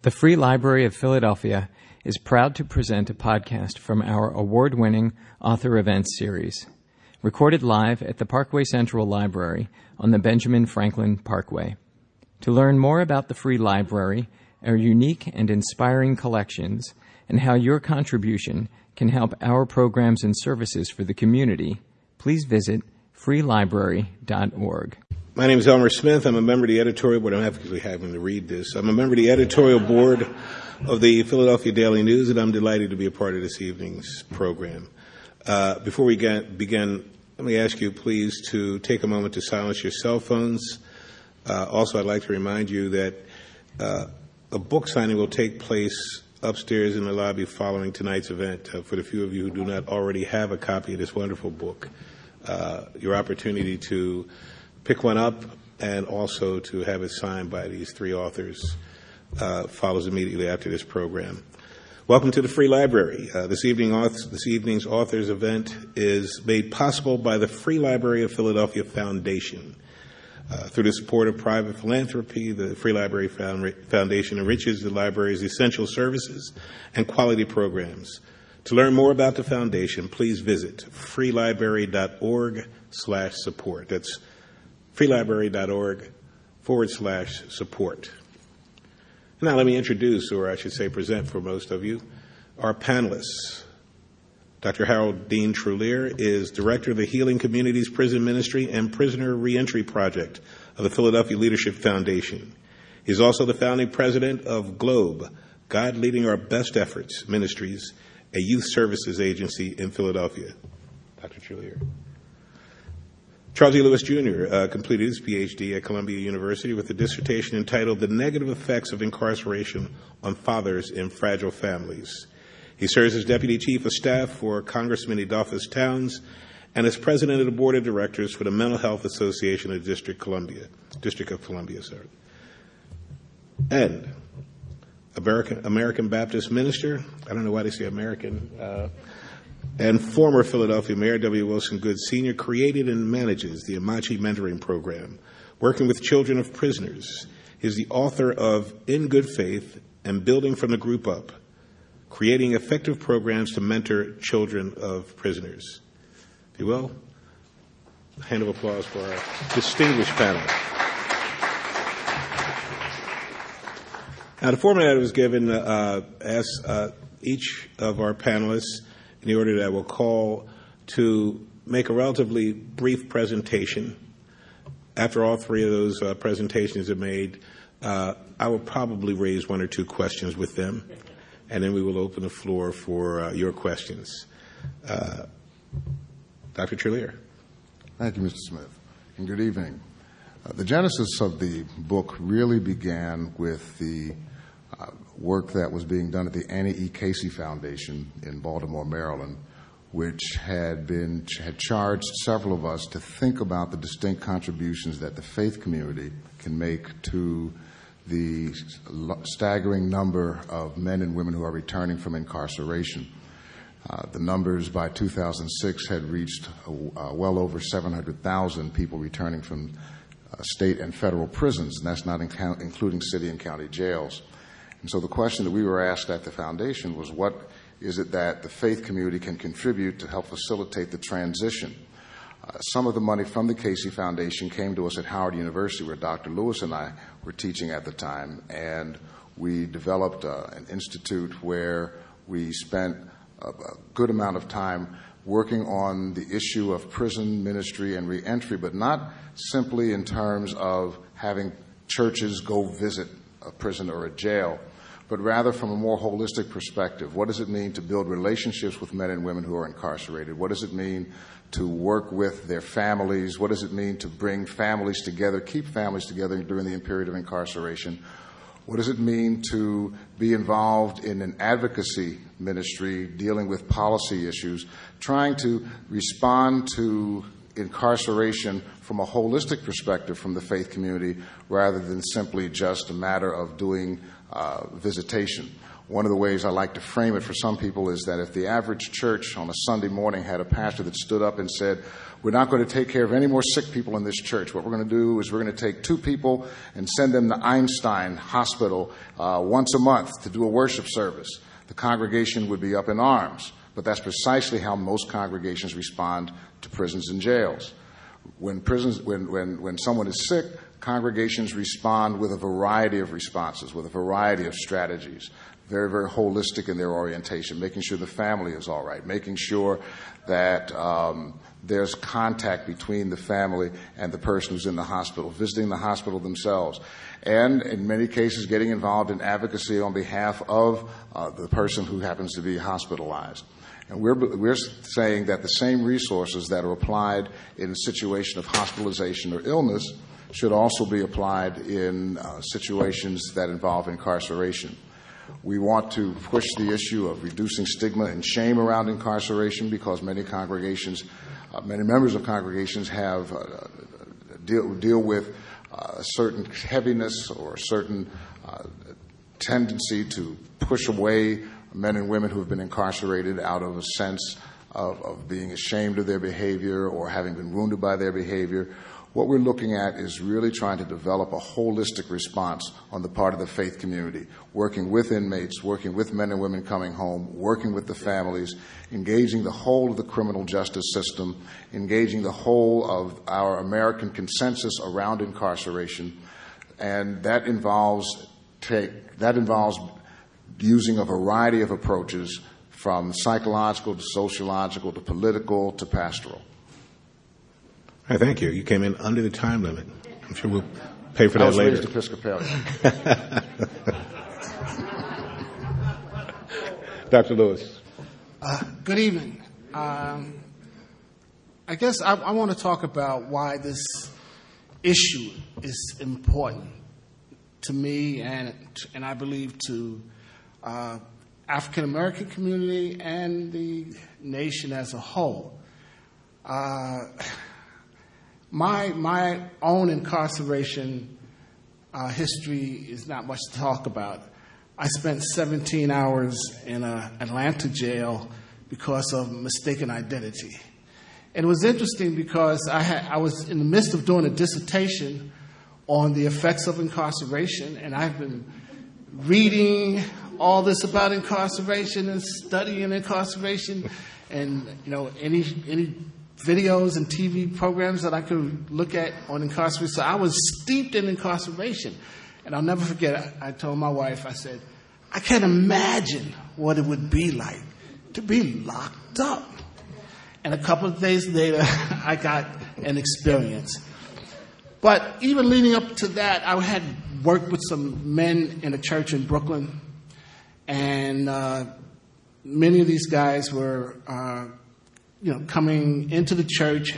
The Free Library of Philadelphia is proud to present a podcast from our award-winning author events series, recorded live at the Parkway Central Library on the Benjamin Franklin Parkway. To learn more about the Free Library, our unique and inspiring collections, and how your contribution can help our programs and services for the community, please visit freelibrary.org. My name is Elmer Smith. I'm a member of the editorial board. I'm actually having to read this. I'm a member of the editorial board of the Philadelphia Daily News, and I'm delighted to be a part of this evening's program. Before we begin, let me ask you, please, to take a moment to silence your cell phones. Also, I'd like to remind you that a book signing will take place upstairs in the lobby following tonight's event. For the few of you who do not already have a copy of this wonderful book, your opportunity to pick one up and also to have it signed by these three authors follows immediately after this program. Welcome to the Free Library. This evening's authors event is made possible by the Free Library of Philadelphia Foundation. Through the support of private philanthropy, the Free Library Foundation enriches the library's essential services and quality programs. To learn more about the foundation, please visit freelibrary.org/support. That's freelibrary.org/support. Now let me introduce, or I should say present for most of you, our panelists. Dr. Harold Dean Trulier is Director of the Healing Communities Prison Ministry and Prisoner Reentry Project of the Philadelphia Leadership Foundation. He's also the founding president of GLOBE, God Leading Our Best Efforts Ministries, a youth services agency in Philadelphia. Dr. Trulier. Charles E. Lewis, Jr. Completed his Ph.D. at Columbia University with a dissertation entitled The Negative Effects of Incarceration on Fathers in Fragile Families. He serves as Deputy Chief of Staff for Congressman Adolphus Towns and as President of the Board of Directors for the Mental Health Association of District of Columbia. And American Baptist minister, I don't know why they say American, and former Philadelphia Mayor W. Wilson Goode Sr. created and manages the Amachi Mentoring Program, working with children of prisoners. He's the author of In Good Faith and Building from the Group Up, creating effective programs to mentor children of prisoners. If you will, a hand of applause for our distinguished panel. Now, the format I was given asks each of our panelists, in the order that I will call, to make a relatively brief presentation. After all three of those presentations are made, I will probably raise one or two questions with them, and then we will open the floor for your questions. Dr. Trulier. Thank you, Mr. Smith, and good evening. The genesis of the book really began with the work that was being done at the Annie E. Casey Foundation in Baltimore, Maryland, which had charged several of us to think about the distinct contributions that the faith community can make to the staggering number of men and women who are returning from incarceration. The numbers by 2006 had reached well over 700,000 people returning from state and federal prisons, and that's not including city and county jails. And so the question that we were asked at the foundation was, what is it that the faith community can contribute to help facilitate the transition? Some of the money from the Casey Foundation came to us at Howard University, where Dr. Lewis and I were teaching at the time, and we developed an institute where we spent a good amount of time working on the issue of prison ministry and reentry, but not simply in terms of having churches go visit a prison or a jail, but rather from a more holistic perspective. What does it mean to build relationships with men and women who are incarcerated? What does it mean to work with their families? What does it mean to bring families together, keep families together during the period of incarceration? What does it mean to be involved in an advocacy ministry dealing with policy issues, trying to respond to incarceration from a holistic perspective from the faith community rather than simply just a matter of doing visitation. One of the ways I like to frame it for some people is that if the average church on a Sunday morning had a pastor that stood up and said, we're not going to take care of any more sick people in this church. What we're going to do is we're going to take 2 people and send them to Einstein Hospital once a month to do a worship service. The congregation would be up in arms. But that's precisely how most congregations respond to prisons and jails. When someone is sick, congregations respond with a variety of responses, with a variety of strategies. Very, very holistic in their orientation, making sure the family is all right, making sure that there's contact between the family and the person who's in the hospital, visiting the hospital themselves, and in many cases getting involved in advocacy on behalf of the person who happens to be hospitalized. And we're saying that the same resources that are applied in a situation of hospitalization or illness should also be applied in situations that involve incarceration. We want to push the issue of reducing stigma and shame around incarceration because many members of congregations have deal with a certain heaviness or a certain tendency to push away men and women who have been incarcerated out of a sense of being ashamed of their behavior or having been wounded by their behavior. What we're looking at is really trying to develop a holistic response on the part of the faith community, working with inmates, working with men and women coming home, working with the families, engaging the whole of the criminal justice system, engaging the whole of our American consensus around incarceration, and that involves using a variety of approaches from psychological to sociological to political to pastoral. All right, thank you. You came in under the time limit. I'm sure we'll pay for that later. I was raised Episcopalian. Dr. Lewis. Good evening. I guess I want to talk about why this issue is important to me and I believe to African American community and the nation as a whole. My own incarceration history is not much to talk about. I spent 17 hours in an Atlanta jail because of mistaken identity. And it was interesting because I was in the midst of doing a dissertation on the effects of incarceration, and I've been reading all this about incarceration and studying incarceration, and any videos and TV programs that I could look at on incarceration. So I was steeped in incarceration. And I'll never forget, I told my wife, I said, I can't imagine what it would be like to be locked up. And a couple of days later, I got an experience. But even leading up to that, I had worked with some men in a church in Brooklyn. And many of these guys were coming into the church,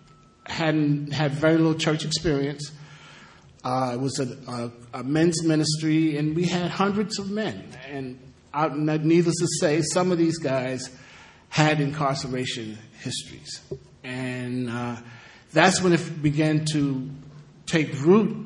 had very little church experience. It was a men's ministry, and we had hundreds of men. And needless to say, some of these guys had incarceration histories. And that's when it began to take root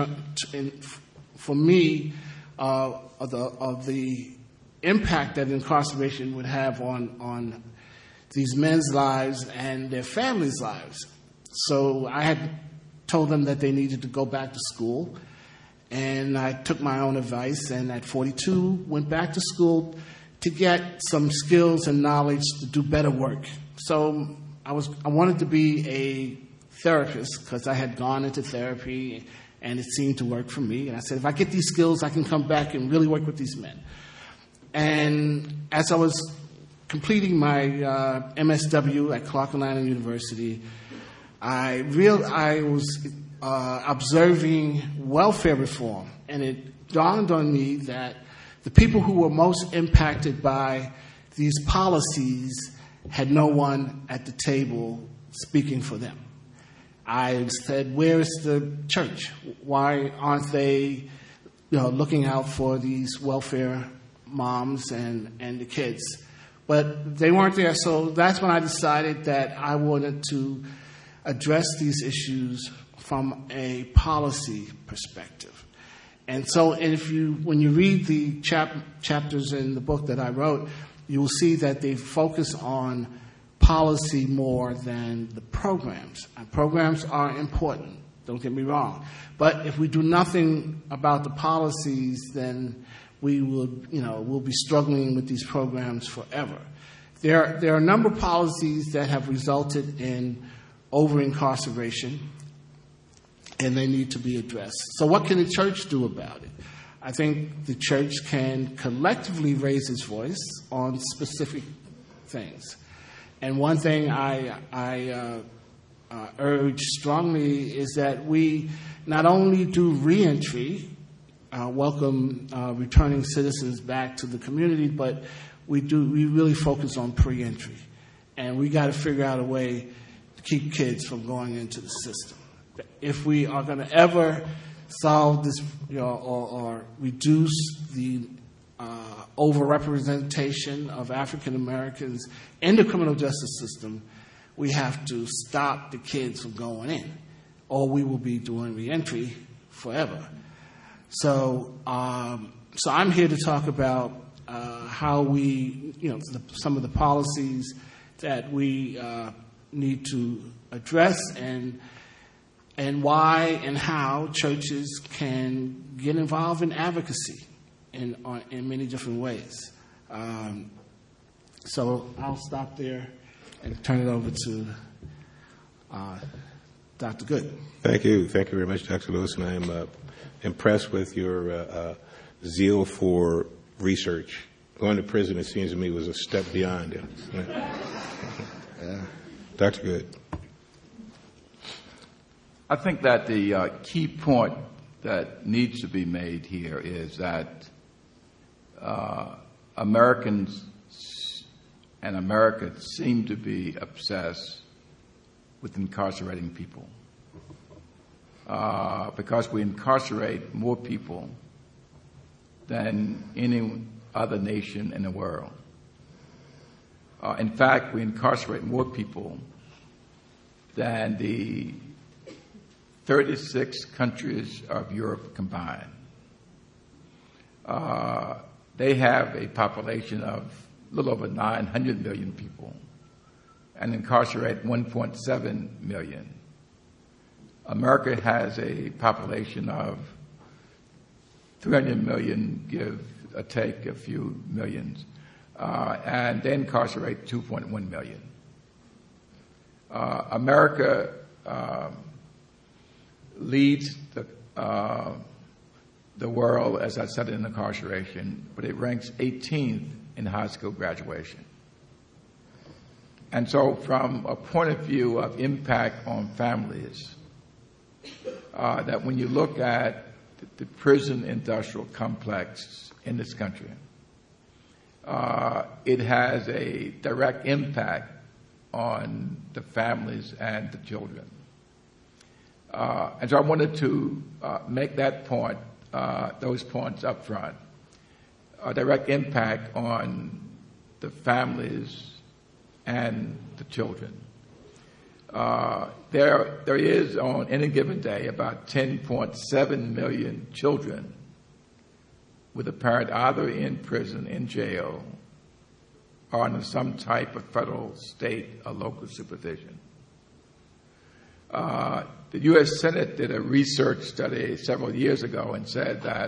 for me of the impact that incarceration would have on these men's lives and their families' lives. So I had told them that they needed to go back to school, and I took my own advice, and at 42 went back to school to get some skills and knowledge to do better work. So I wanted to be a therapist because I had gone into therapy and it seemed to work for me. And I said, if I get these skills, I can come back and really work with these men. And as I was completing my MSW at Clark Atlanta University, I was observing welfare reform, and it dawned on me that the people who were most impacted by these policies had no one at the table speaking for them. I said, where is the church? Why aren't they looking out for these welfare moms and the kids? But they weren't there, so that's when I decided that I wanted to address these issues from a policy perspective. And so, when you read the chapters in the book that I wrote, you will see that they focus on policy more than the programs. And programs are important, don't get me wrong. But if we do nothing about the policies, then we'll be struggling with these programs forever. There are a number of policies that have resulted in over-incarceration, and they need to be addressed. So what can the church do about it? I think the church can collectively raise its voice on specific things. And one thing I urge strongly is that we not only do reentry, welcome returning citizens back to the community, but we really focus on pre-entry. And we got to figure out a way to keep kids from going into the system. If we are going to ever solve this, or reduce the overrepresentation of African Americans in the criminal justice system, we have to stop the kids from going in, or we will be doing reentry forever. So I'm here to talk about how we, some of the policies that we need to address, and why and how churches can get involved in advocacy in many different ways. So I'll stop there and turn it over to Dr. Good. Thank you very much, Dr. Lewis, and I am impressed with your zeal for research. Going to prison, it seems to me, was a step beyond it. Yeah. Dr. Good. I think that the key point that needs to be made here is that Americans and America seem to be obsessed with incarcerating people because we incarcerate more people than any other nation in the world. In fact, we incarcerate more people than the 36 countries of Europe combined. They have a population of a little over 900 million people and incarcerate 1.7 million. America has a population of 300 million, give or take a few millions, and they incarcerate 2.1 million. America leads the world, as I said, in incarceration, but it ranks 18th in high school graduation. And so from a point of view of impact on families, that when you look at the prison industrial complex in this country, it has a direct impact on the families and the children. And so I wanted to make that point, those points up front. A direct impact on the families and the children. There is, on any given day, about 10.7 million children with a parent either in prison, in jail, or under some type of federal, state, or local supervision. The U.S. Senate did a research study several years ago and said that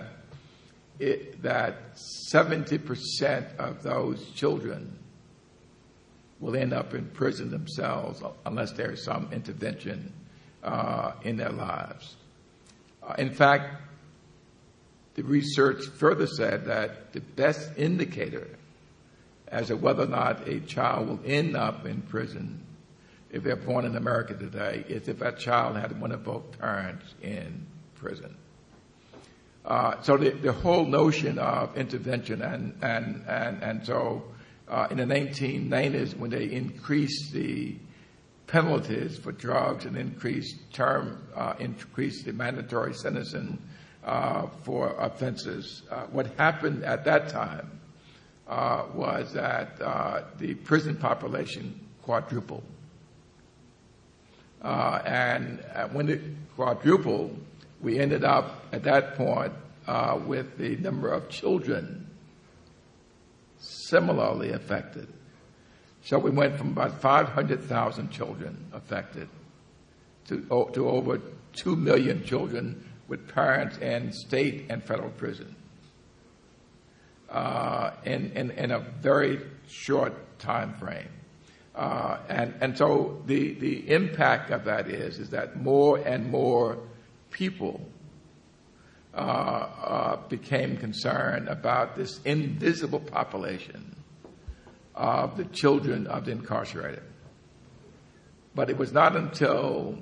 70% of those children will end up in prison themselves unless there is some intervention in their lives. In fact, the research further said that the best indicator as to whether or not a child will end up in prison if they're born in America today is if that child had one of both parents in prison. So the whole notion of intervention and so in the 1990s, when they increased the penalties for drugs and increased the mandatory sentencing for offenses, what happened at that time was that the prison population quadrupled. And when it quadrupled, we ended up at that point with the number of children similarly affected. So we went from about 500,000 children affected to over 2 million children with parents in state and federal prison in a very short time frame. And so the impact of that is that more and more people became concerned about this invisible population of the children of the incarcerated. But it was not until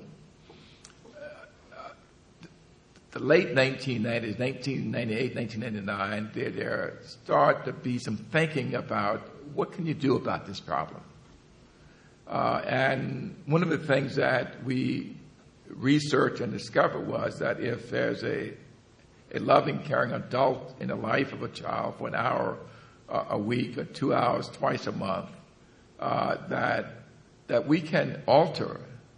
the late 1990s, 1998, 1999, there started to be some thinking about what can you do about this problem. And one of the things that we researched and discovered was that if there's a loving, caring adult in the life of a child for an hour a week or 2 hours twice a month, that we can alter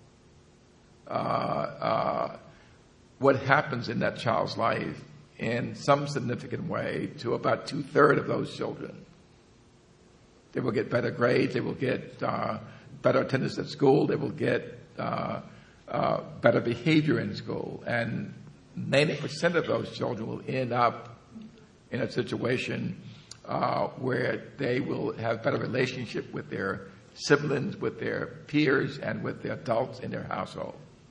what happens in that child's life in some significant way to about 2/3 of those children. They will get better grades. They will get better attendance at school. They will get better behavior in school. And 90% of those children will end up in a situation where they will have better relationship with their siblings, with their peers, and with the adults in their household.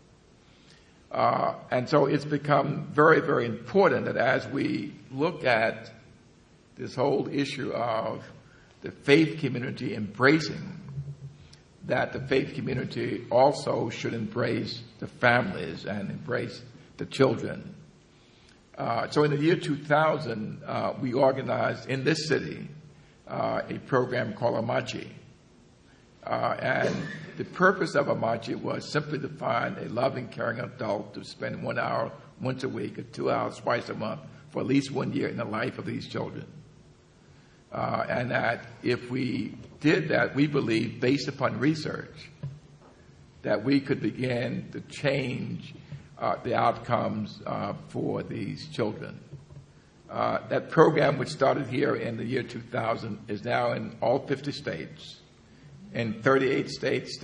And so it's become very, very important that as we look at this whole issue of the faith community embracing, that the faith community also should embrace the families and embrace the children. So in the year 2000, we organized in this city a program called Amachi. And the purpose of Amachi was simply to find a loving, caring adult to spend 1 hour once a week or 2 hours twice a month for at least 1 year in the life of these children. And that if we did that, we believe, based upon research, that we could begin to change the outcomes for these children. That program, which started here in the year 2000, is now in all 50 states, in 38 states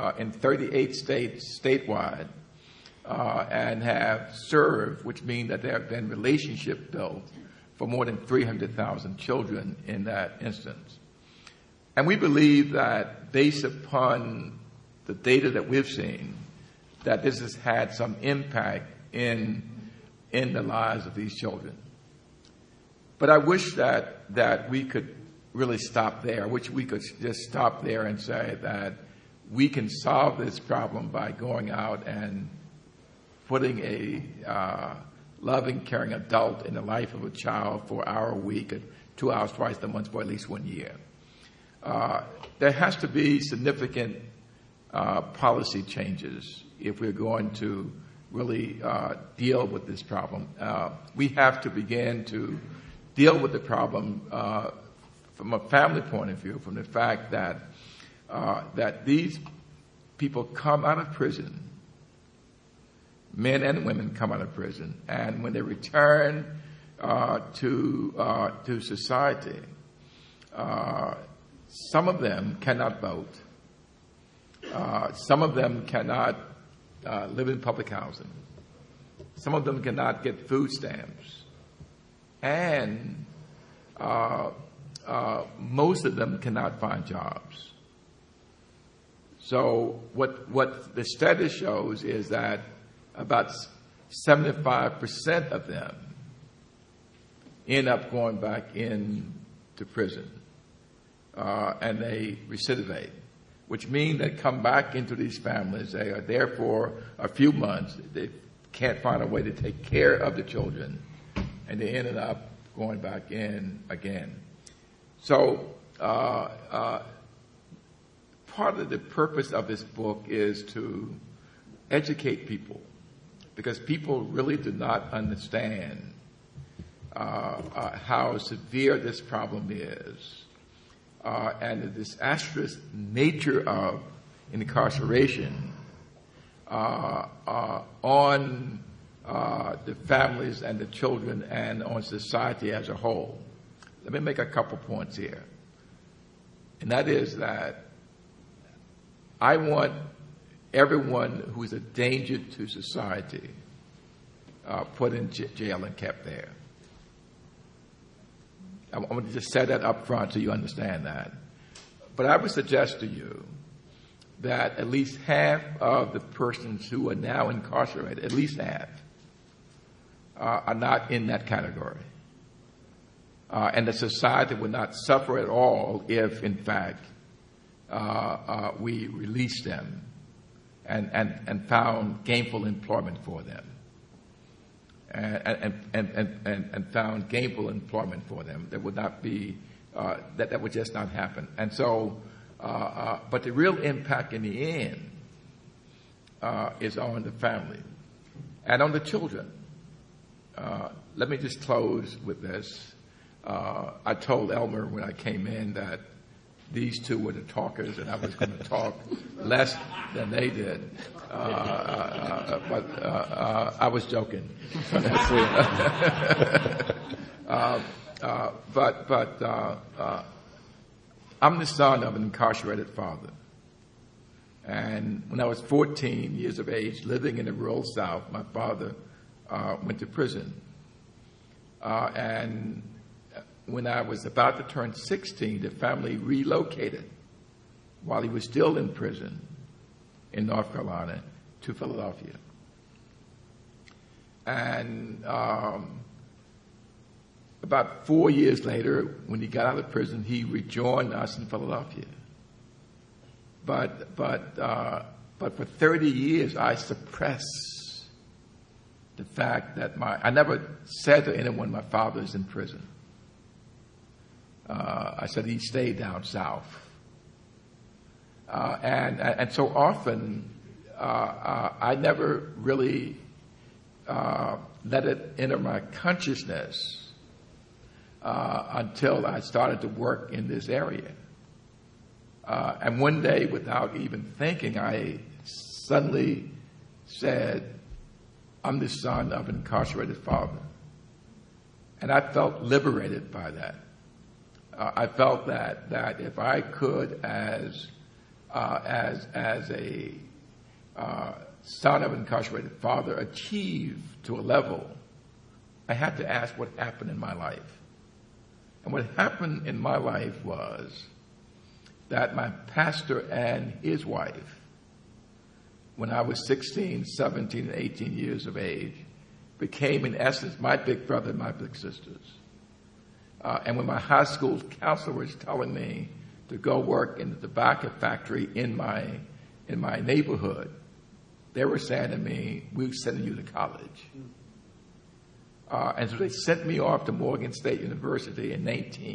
statewide, and have served, which means that there have been relationship built for more than 300,000 children in that instance. And we believe that based upon the data that we've seen, that this has had some impact in the lives of these children. But I wish that we could really stop there. I wish we could just stop there and say that we can solve this problem by going out and putting a loving, caring adult in the life of a child for an hour a week and 2 hours twice a month for at least 1 year. There has to be significant policy changes if we're going to really deal with this problem. We have to begin to deal with the problem from a family point of view, from the fact that these people come out of prison, men and women come out of prison, and when they return to society, some of them cannot vote. Some of them cannot live in public housing. Some of them cannot get food stamps. And most of them cannot find jobs. So what the study shows is that about 75% of them end up going back into prison, and they recidivate, which means they come back into these families. They are there for a few months. They can't find a way to take care of the children, and they ended up going back in again. So part of the purpose of this book is to educate people, because people really do not understand how severe this problem is, and the disastrous nature of incarceration on the families and the children and on society as a whole. Let me make a couple points here. And that is that I want everyone who is a danger to society put in jail and kept there. I want to just set that up front so you understand that. But I would suggest to you that at least half of the persons who are now incarcerated, at least half, are not in that category. And the society would not suffer at all if, in fact, we released them and found gainful employment for them. And found gainful employment for them. That would not be, that would just not happen. And so, but the real impact in the end is on the family and on the children. Let me just close with this. I told Elmer when I came in that these two were the talkers and I was going to talk less than they did. But I was joking. But I'm the son of an incarcerated father. And when I was 14 years of age, living in the rural South, my father went to prison. And when I was about to turn 16, the family relocated while he was still in prison in North Carolina to Philadelphia. And about 4 years later, when he got out of prison, he rejoined us in Philadelphia. But for 30 years, I suppressed the fact that I never said to anyone my father is in prison. I said he stayed down south. And so often, I never really let it enter my consciousness until I started to work in this area. And one day, without even thinking, I suddenly said, I'm the son of an incarcerated father. And I felt liberated by that. I felt that if I could, as a son of an incarcerated father, achieve to a level, I had to ask what happened in my life. And what happened in my life was that my pastor and his wife, when I was 16, 17, and 18 years of age, became, in essence, my big brother and my big sisters. And when my high school counselor was telling me to go work in the tobacco factory in my neighborhood, they were saying to me, we're sending you to college. And so they sent me off to Morgan State University in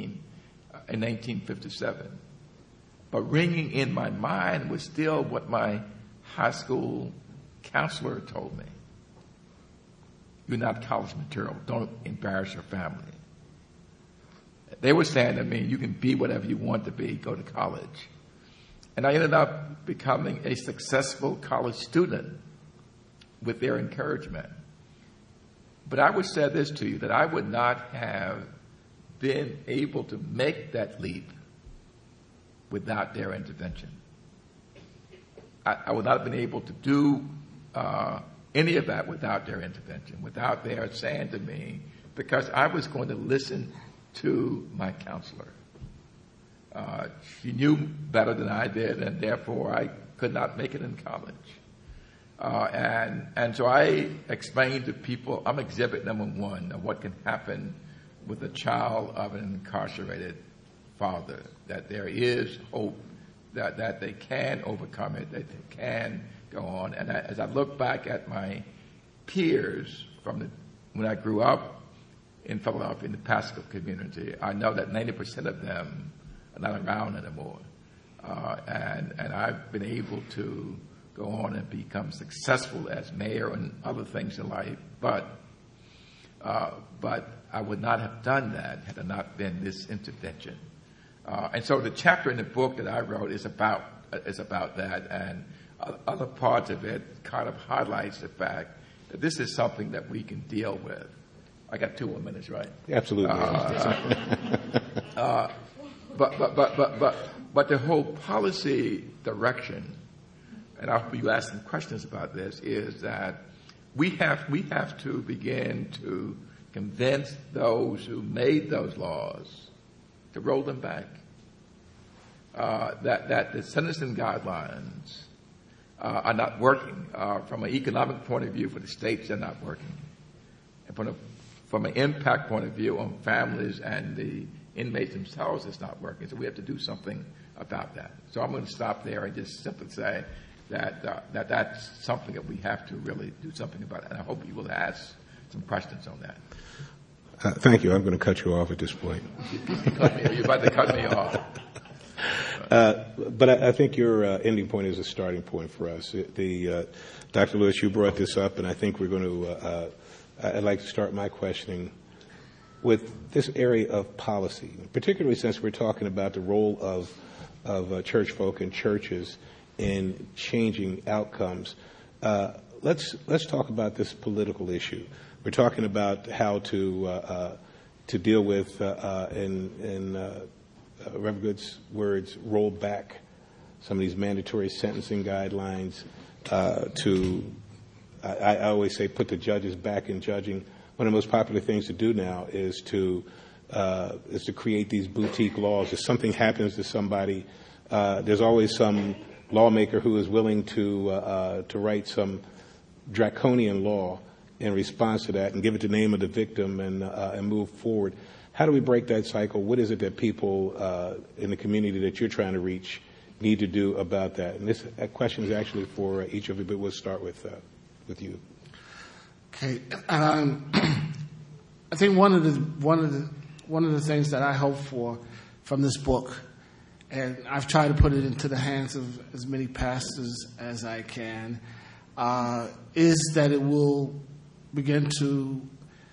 1957. But ringing in my mind was still what my high school counselor told me. You're not college material. Don't embarrass your family. They were saying to me, you can be whatever you want to be, go to college. And I ended up becoming a successful college student with their encouragement. But I would say this to you, that I would not have been able to make that leap without their intervention. I would not have been able to do any of that without their intervention, without their saying to me, because I was going to listen to my counselor. She knew better than I did, and therefore I could not make it in college. And so I explained to people, I'm exhibit number one of what can happen with a child of an incarcerated father, that there is hope, that they can overcome it, that they can go on. And as I look back at my peers when I grew up in Philadelphia, in the Pasco community, I know that 90% of them are not around anymore. And I've been able to go on and become successful as mayor and other things in life. But I would not have done that had it not been this intervention. And so the chapter in the book that I wrote is about that, and other parts of it kind of highlights the fact this is something that we can deal with. I got 2 more minutes, right? Absolutely. But the whole policy direction, and I hope you ask some questions about this, is that we have to begin to convince those who made those laws to roll them back. That the sentencing guidelines are not working. From an economic point of view, for the states, they're not working. And from an impact point of view on families and the inmates themselves, it's not working. So we have to do something about that. So I'm going to stop there and just simply say that that's something that we have to really do something about. And I hope you will ask some questions on that. Thank you. I'm going to cut you off at this point. You're about to cut me off. But I think your ending point is a starting point for us. Dr. Lewis, you brought this up, and I think we're going to I'd like to start my questioning with this area of policy, particularly since we're talking about the role of church folk and churches in changing outcomes. Let's talk about this political issue. We're talking about how to deal with, in Reverend Good's words, roll back some of these mandatory sentencing guidelines I always say put the judges back in judging. One of the most popular things to do now is to create these boutique laws. If something happens to somebody, there's always some lawmaker who is willing to write some draconian law in response to that and give it the name of the victim and move forward. How do we break that cycle? What is it that people in the community that you're trying to reach need to do about that? And this question is actually for each of you, but we'll start with you. Okay, I think one of the things that I hope for from this book, and I've tried to put it into the hands of as many pastors as I can, is that it will begin to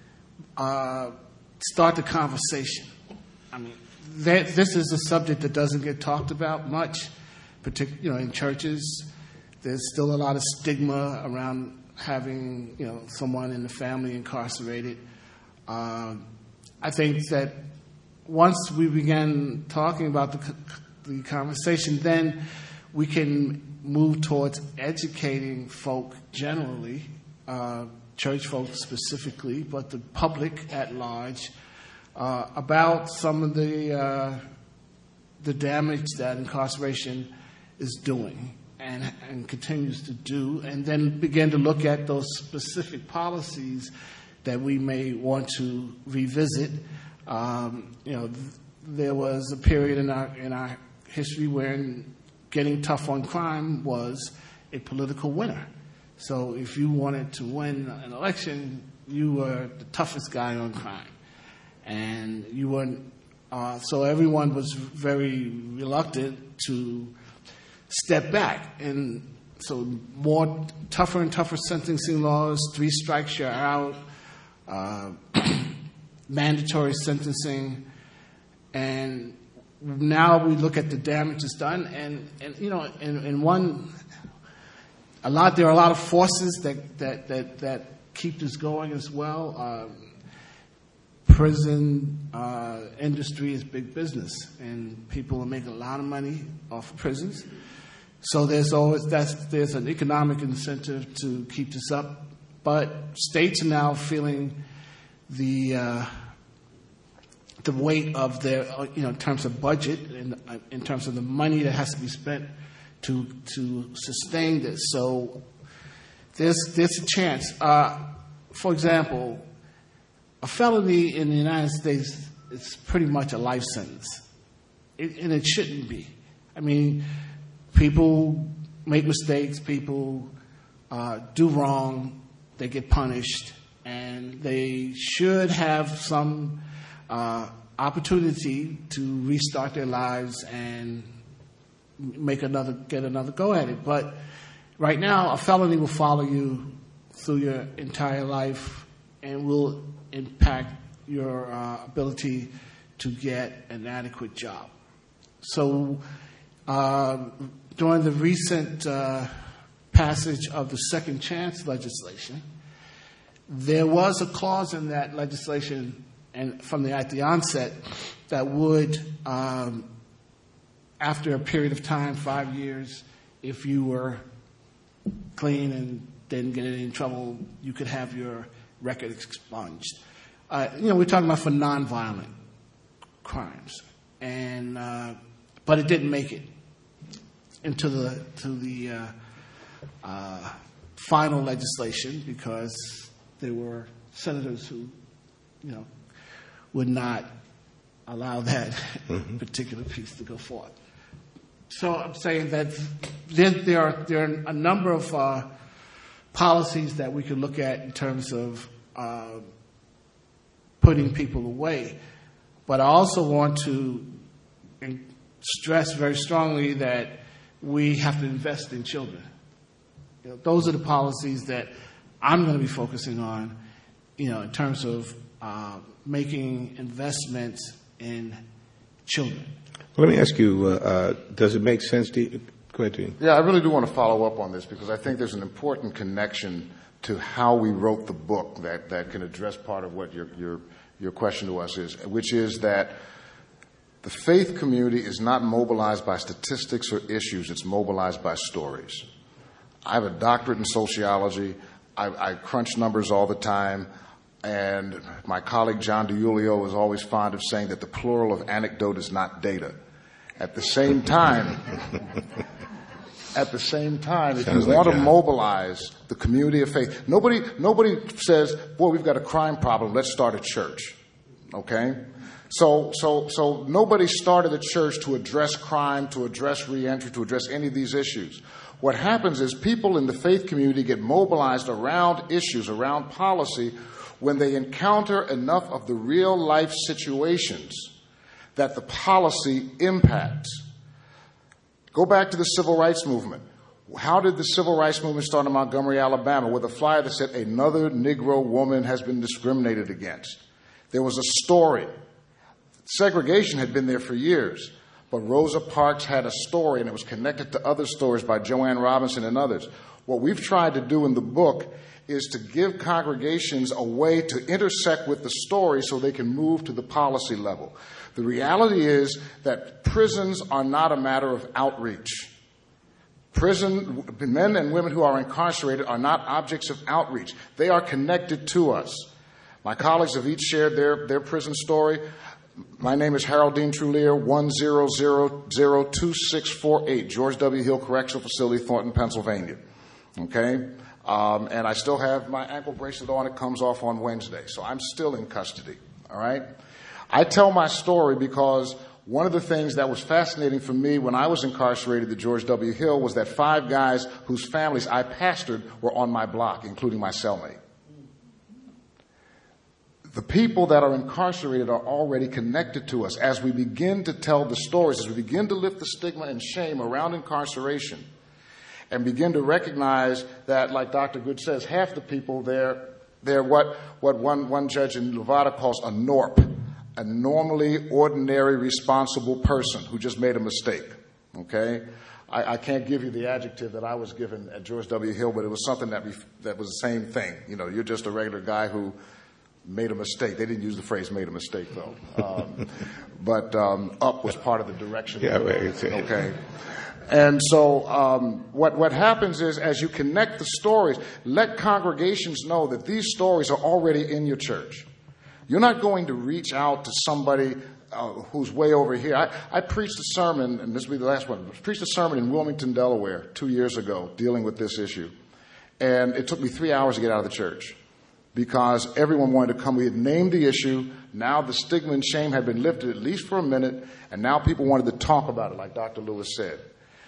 start the conversation. I mean, this is a subject that doesn't get talked about much, particularly in churches. There's still a lot of stigma around having someone in the family incarcerated. I think that once we begin talking about the conversation, then we can move towards educating folk generally, church folk specifically, but the public at large, about some of the damage that incarceration is doing and continues to do, and then begin to look at those specific policies that we may want to revisit. There was a period in our history when getting tough on crime was a political winner. So if you wanted to win an election, you were the toughest guy on crime. And you weren't, so everyone was very reluctant to step back. And so more tougher and tougher sentencing laws, 3 strikes you're out, mandatory sentencing. And now we look at the damage that's done. And there are a lot of forces that keep this going as well. Prison industry is big business, and people are making a lot of money off of prisons. So there's an economic incentive to keep this up. But states are now feeling the weight of their, in terms of budget and in terms of the money that has to be spent to sustain this. So there's a chance. For example, a felony in the United States is pretty much a life sentence, and it shouldn't be. I mean, people make mistakes, people do wrong, they get punished, and they should have some opportunity to restart their lives and get another go at it. But right now, a felony will follow you through your entire life and will impact your ability to get an adequate job. So during the recent passage of the second chance legislation, there was a clause in that legislation, and at the onset, that would, after a period of time, 5 years, if you were clean and didn't get any trouble, you could have your record expunged. We're talking about for nonviolent crimes, but it didn't make it into the final legislation because there were senators who, would not allow that particular piece to go forth. So I'm saying that there are a number of policies that we could look at in terms of putting people away. But I also want to stress very strongly that we have to invest in children. Those are the policies that I'm going to be focusing on, in terms of making investments in children. Well, let me ask you, does it make sense to you? Go ahead, Dean. Yeah, I really do want to follow up on this because I think there's an important connection to how we wrote the book that can address part of what your question to us is, which is that the faith community is not mobilized by statistics or issues, it's mobilized by stories. I have a doctorate in sociology. I crunch numbers all the time. And my colleague John DiIulio is always fond of saying that the plural of anecdote is not data. At the same time, if you want to mobilize the community of faith, nobody says, boy, we've got a crime problem, let's start a church. Okay? So nobody started a church to address crime, to address reentry, to address any of these issues. What happens is people in the faith community get mobilized around issues, around policy, when they encounter enough of the real life situations that the policy impacts. Go back to the civil rights movement. How did the civil rights movement start in Montgomery, Alabama, with a flyer that said another Negro woman has been discriminated against? There was a story. Segregation had been there for years, but Rosa Parks had a story, and it was connected to other stories by Joanne Robinson and others. What we've tried to do in the book is to give congregations a way to intersect with the story so they can move to the policy level. The reality is that prisons are not a matter of outreach. Prison men and women who are incarcerated are not objects of outreach. They are connected to us. My colleagues have each shared their prison story. My name is Harold Dean Trulier, 1002648, George W. Hill Correctional Facility, Thornton, Pennsylvania. Okay? And I still have my ankle bracelet on. It comes off on Wednesday. So I'm still in custody. All right? I tell my story because one of the things that was fascinating for me when I was incarcerated at George W. Hill was that 5 guys whose families I pastored were on my block, including my cellmate. The people that are incarcerated are already connected to us. As we begin to tell the stories, as we begin to lift the stigma and shame around incarceration, and begin to recognize that, like Dr. Good says, half the people they're what one judge in Nevada calls a NORP, a normally ordinary responsible person who just made a mistake. Okay, I can't give you the adjective that I was given at George W. Hill, but it was something that was the same thing. You're just a regular guy who made a mistake. They didn't use the phrase "made a mistake" though, but up was part of the direction. Yeah, right. Okay. And so what happens is, as you connect the stories, let congregations know that these stories are already in your church. You're not going to reach out to somebody who's way over here. I preached a sermon, and this will be the last one. I preached a sermon in Wilmington, Delaware, 2 years ago, dealing with this issue. And it took me 3 hours to get out of the church because everyone wanted to come. We had named the issue. Now the stigma and shame had been lifted, at least for a minute, and now people wanted to talk about it, like Dr. Lewis said.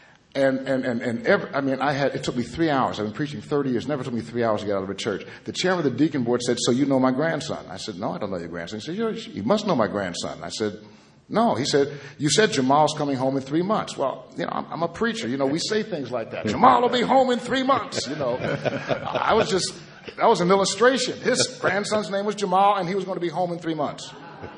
It took me 3 hours. I've been preaching 30 years. Never took me 3 hours to get out of a church. The chairman of the deacon board said, "So you know my grandson?" I said, "No, I don't know your grandson." He said, "You must know my grandson." I said, "No." He said, "You said Jamal's coming home in 3 months." Well, I'm a preacher. We say things like that. Jamal will be home in 3 months. That was an illustration. His grandson's name was Jamal, and he was going to be home in 3 months.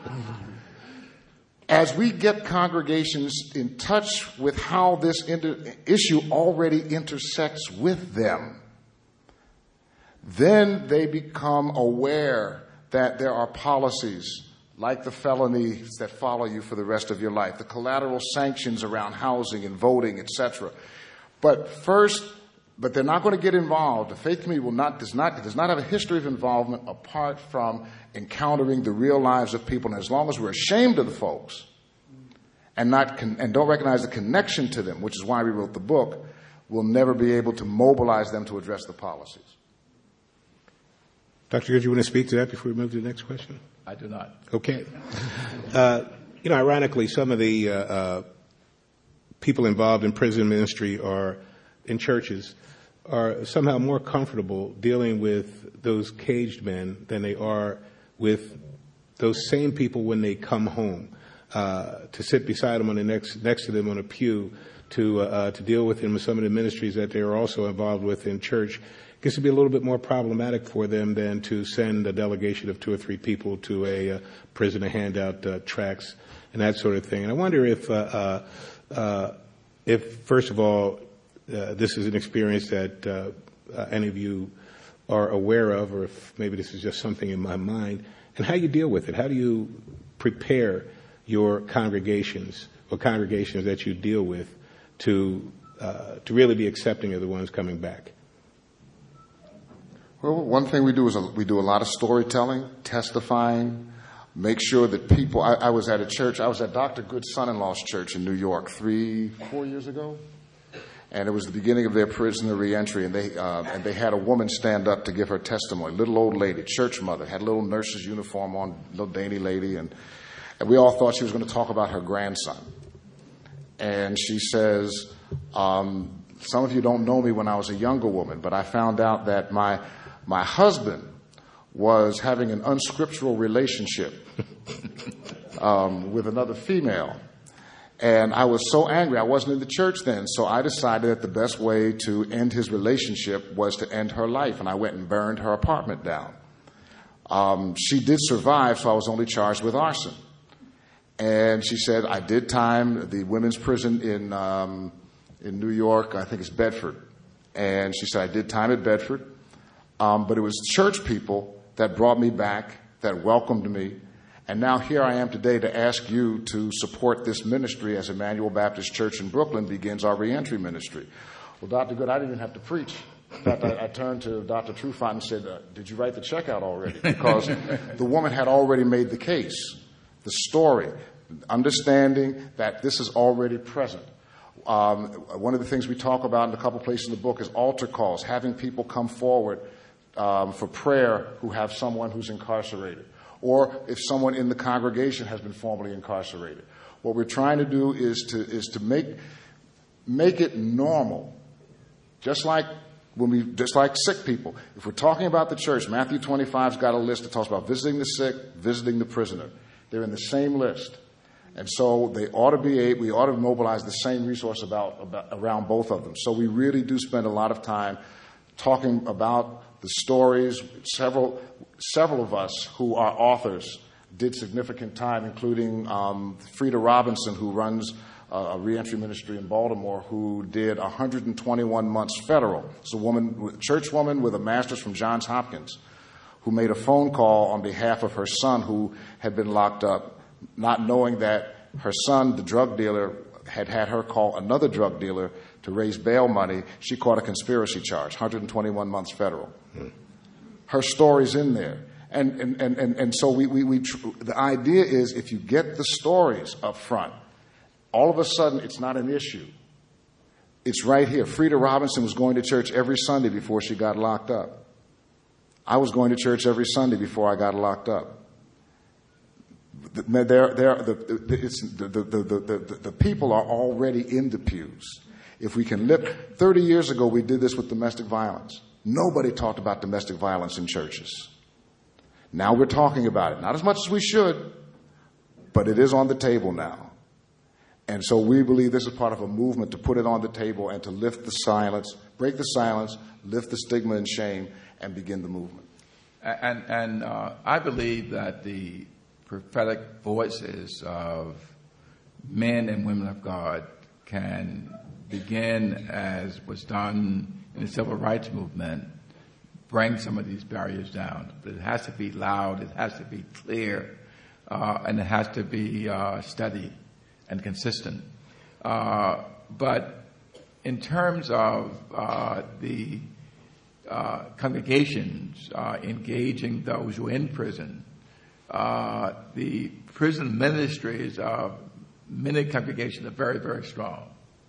As we get congregations in touch with how this issue already intersects with them, then they become aware that there are policies like the felonies that follow you for the rest of your life, the collateral sanctions around housing and voting, etc. But they're not going to get involved. The faith community does not have a history of involvement apart from encountering the real lives of people. And as long as we're ashamed of the folks and don't recognize the connection to them, which is why we wrote the book, we'll never be able to mobilize them to address the policies. Dr. Good, you want to speak to that before we move to the next question? I do not. Okay. Ironically, some of the people involved in prison ministry in churches are somehow more comfortable dealing with those caged men than they are with those same people when they come home, to sit beside them on the next to them on a pew, to deal with them with some of the ministries that they are also involved with in church. It gets to be a little bit more problematic for them than to send a delegation of 2 or 3 people to a prison to hand out tracts and that sort of thing. And I wonder if first of all, this is an experience that any of you are aware of, or if maybe this is just something in my mind, and how you deal with it. How do you prepare your congregations or congregations that you deal with to really be accepting of the ones coming back? Well, one thing we do is we do a lot of storytelling, testifying, make sure that people. I was at Dr. Good's son-in-law's church in New York 3-4 years ago. And it was the beginning of their prisoner reentry, and they had a woman stand up to give her testimony. Little old lady, church mother, had a little nurse's uniform on, little dainty lady, and we all thought she was going to talk about her grandson. And she says, some of you don't know me when I was a younger woman, but I found out that my husband was having an unscriptural relationship with another female. And I was so angry. I wasn't in the church then, so I decided that the best way to end his relationship was to end her life, and I went and burned her apartment down. She did survive, so I was only charged with arson. And she said, I did time at the women's prison in New York, I think it's Bedford. And she said, I did time at Bedford, but it was church people that brought me back, that welcomed me. And now here I am today to ask you to support this ministry as Emmanuel Baptist Church in Brooklyn begins our reentry ministry. Well, Dr. Good, I didn't even have to preach. In fact, I turned to Dr. Trufant and said, did you write the check out already? Because the woman had already made the case, the story, understanding that this is already present. One of the things we talk about in a couple places in the book is altar calls, having people come forward for prayer who have someone who's incarcerated, or if someone in the congregation has been formerly incarcerated. What we're trying to do is to make it normal, just like sick people. If we're talking about the church, Matthew 25's got a list that talks about visiting the sick, visiting the prisoner. They're in the same list. And so we ought to mobilize the same resource around both of them. So we really do spend a lot of time talking about the stories. Several of us who are authors did significant time, including Frida Robinson, who runs a reentry ministry in Baltimore, who did 121 months federal. It's a church woman with a master's from Johns Hopkins, who made a phone call on behalf of her son who had been locked up, not knowing that her son, the drug dealer, had her call another drug dealer to raise bail money. She caught a conspiracy charge, 121 months federal. Her story's in there. And so the idea is if you get the stories up front, all of a sudden it's not an issue. It's right here. Frida Robinson was going to church every Sunday before she got locked up. I was going to church every Sunday before I got locked up. The people are already in the pews. If we can 30 years ago, we did this with domestic violence. Nobody talked about domestic violence in churches. Now we're talking about it. Not as much as we should, but it is on the table now. And so we believe this is part of a movement to put it on the table and to lift the silence, break the silence, lift the stigma and shame, and begin the movement. And I believe that the prophetic voices of men and women of God can begin, as was done in the civil rights movement, bring some of these barriers down. But it has to be loud, it has to be clear, and it has to be steady and consistent. But in terms of the congregations engaging those who are in prison, the prison ministries of many congregations are very, very strong.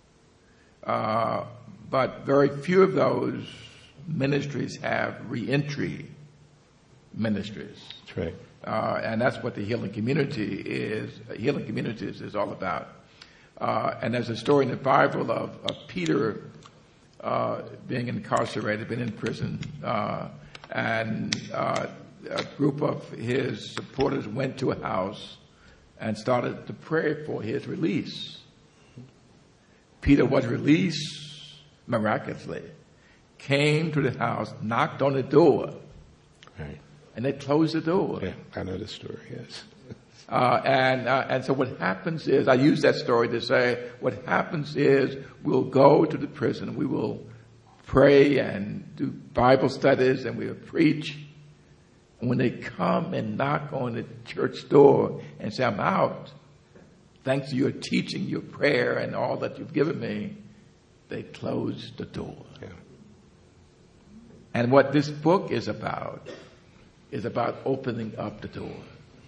But very few of those ministries have reentry ministries. That's right. And that's what the Healing Community is. Healing Communities is all about. And there's a story in the Bible of Peter being incarcerated, been in prison, and a group of his supporters went to a house and started to pray for his release. Peter was released miraculously, came to the house, knocked on the door, Right. and they closed the door. Yeah, I know the story, yes. And so what happens is, I use that story to say, what happens is we'll go to the prison, we will pray and do Bible studies, and we will preach. And when they come and knock on the church door and say, I'm out, thanks to your teaching, your prayer, and all that you've given me, they close the door. Yeah. And what this book is about opening up the door.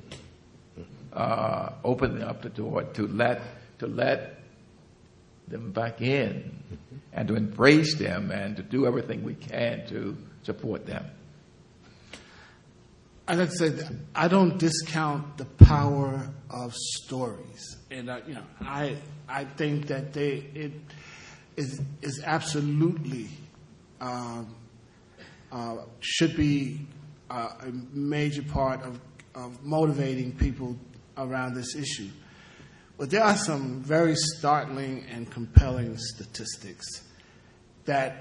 Opening up the door to let them back in, and to embrace them, and to do everything we can to support them. Like I said, I don't discount the power of stories, and I think that it is absolutely should be a major part of motivating people around this issue. But there are some very startling and compelling statistics that,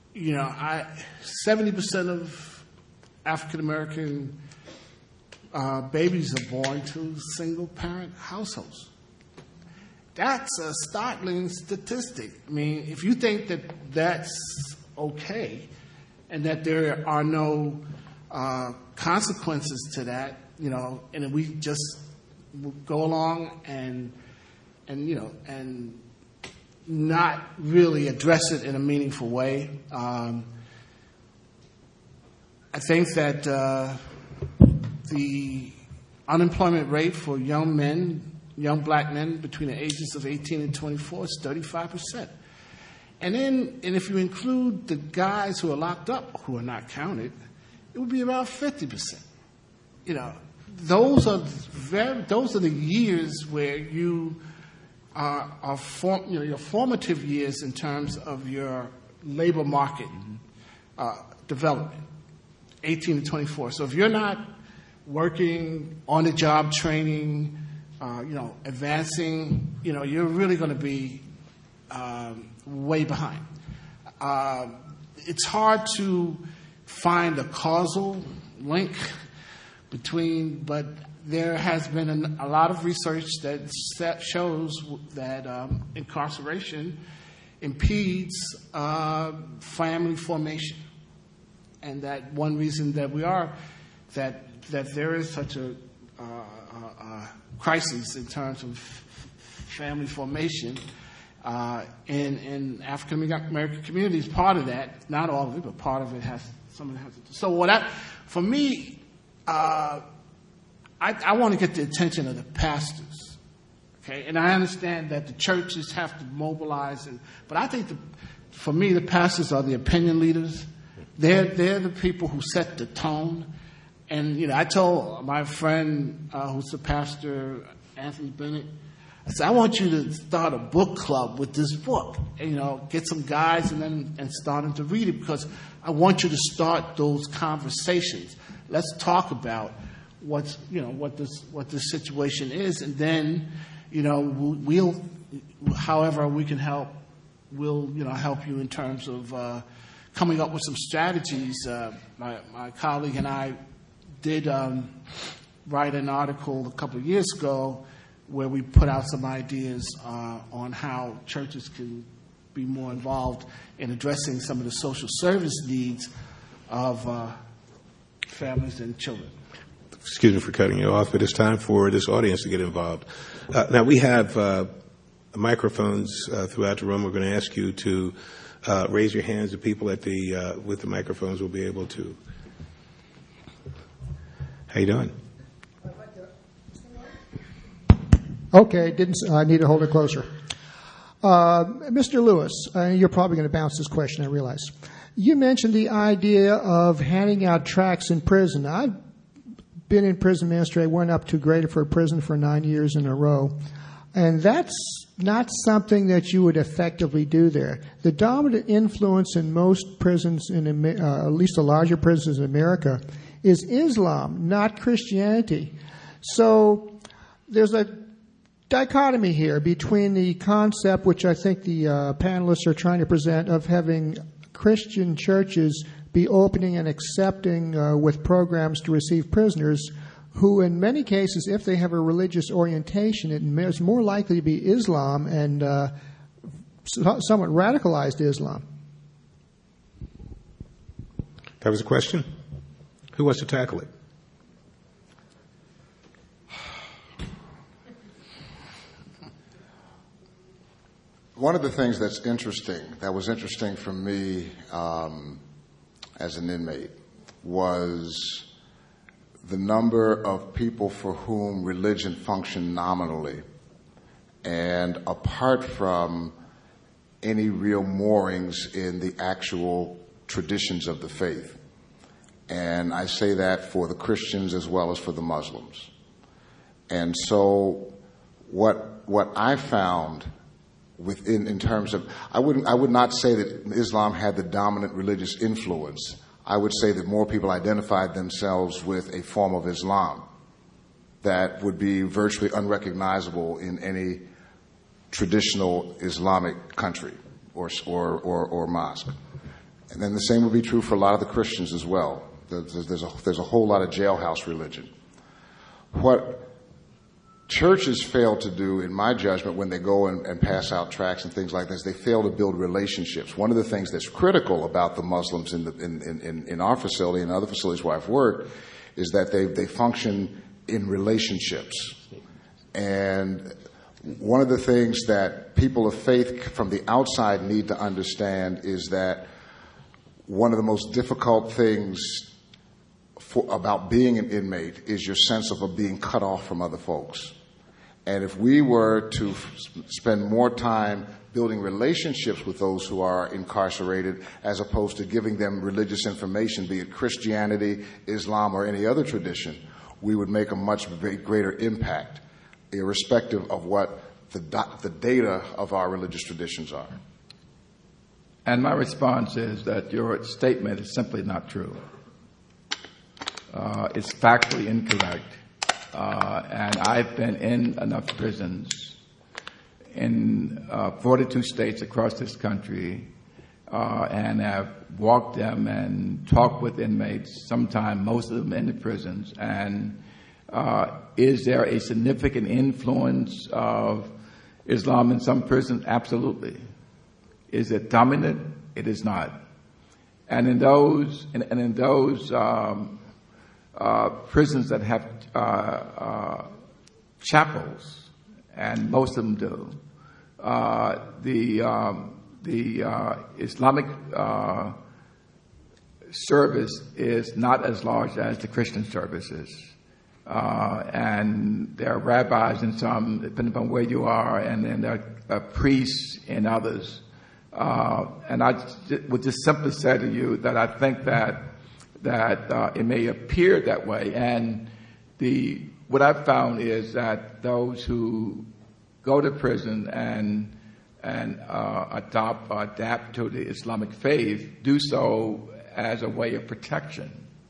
70% of African American babies are born to single-parent households. That's a startling statistic. I mean, if you think that that's okay and that there are no consequences to that, and we just go along and not really address it in a meaningful way, I think that the unemployment rate for young black men between the ages of 18 and 24 is 35%. And if you include the guys who are locked up who are not counted, it would be about 50%. Those are the years where you are your formative years in terms of your labor market development, 18 to 24. So if you're not working, on the job training, advancing, you're really going to be way behind. It's hard to find a causal link but there has been a lot of research that shows that incarceration impedes family formation, and that one reason that that there is such a crisis in terms of family formation in African American communities. Part of that, not all of it, but part of it has something has to do. So for me, I want to get the attention of the pastors, okay? And I understand that the churches have to mobilize, but I think for me, the pastors are the opinion leaders. They're the people who set the tone. And I told my friend who's the pastor, Anthony Bennett, I said, I want you to start a book club with this book. Get some guys and start them to read it, because I want you to start those conversations. Let's talk about what this situation is, and then we'll however we can help, we'll help you in terms of coming up with some strategies. My colleague and I did write an article a couple of years ago where we put out some ideas on how churches can be more involved in addressing some of the social service needs of families and children. Excuse me for cutting you off, but it's time for this audience to get involved. Now, we have microphones throughout the room. We're going to ask you to raise your hands. The people with the microphones will be able to. How you doing? Okay, I need to hold it closer. Mr. Lewis, you're probably going to bounce this question, I realize. You mentioned the idea of handing out tracts in prison. I've been in prison ministry. I went up to Graterford Prison for 9 years in a row. And that's not something that you would effectively do there. The dominant influence in most prisons, at least the larger prisons in America, is Islam, not Christianity. So there's a dichotomy here between the concept, which I think the panelists are trying to present, of having Christian churches be opening and accepting with programs to receive prisoners who, in many cases, if they have a religious orientation, it is more likely to be Islam and somewhat radicalized Islam. That was a question? Who wants to tackle it? One of the things that was interesting for me as an inmate, was the number of people for whom religion functioned nominally and apart from any real moorings in the actual traditions of the faith. And I say that for the Christians as well as for the Muslims. And so what I found in terms of, I would not say that Islam had the dominant religious influence. I would say that more people identified themselves with a form of Islam that would be virtually unrecognizable in any traditional Islamic country or mosque. And then the same would be true for a lot of the Christians as well. There's a whole lot of jailhouse religion. What churches fail to do, in my judgment, when they go and pass out tracts and things like this, they fail to build relationships. One of the things that's critical about the Muslims in our facility and other facilities where I've worked is that they function in relationships. And one of the things that people of faith from the outside need to understand is that one of the most difficult things about being an inmate is your sense of being cut off from other folks. And if we were to spend more time building relationships with those who are incarcerated as opposed to giving them religious information, be it Christianity, Islam, or any other tradition, we would make a much greater impact, irrespective of what the data of our religious traditions are. And my response is that your statement is simply not true. It's factually incorrect. And I've been in enough prisons in 42 states across this country and have walked them and talked with inmates, sometimes most of them in the prisons. And is there a significant influence of Islam in some prisons? Absolutely. Is it dominant? It is not. And in those prisons that have chapels, and most of them do, the Islamic service is not as large as the Christian services. And there are rabbis in some, depending on where you are, and then there are priests in others. And I would just simply say to you that I think that it may appear that way. And what I've found is that those who go to prison and adapt to the Islamic faith do so as a way of protection,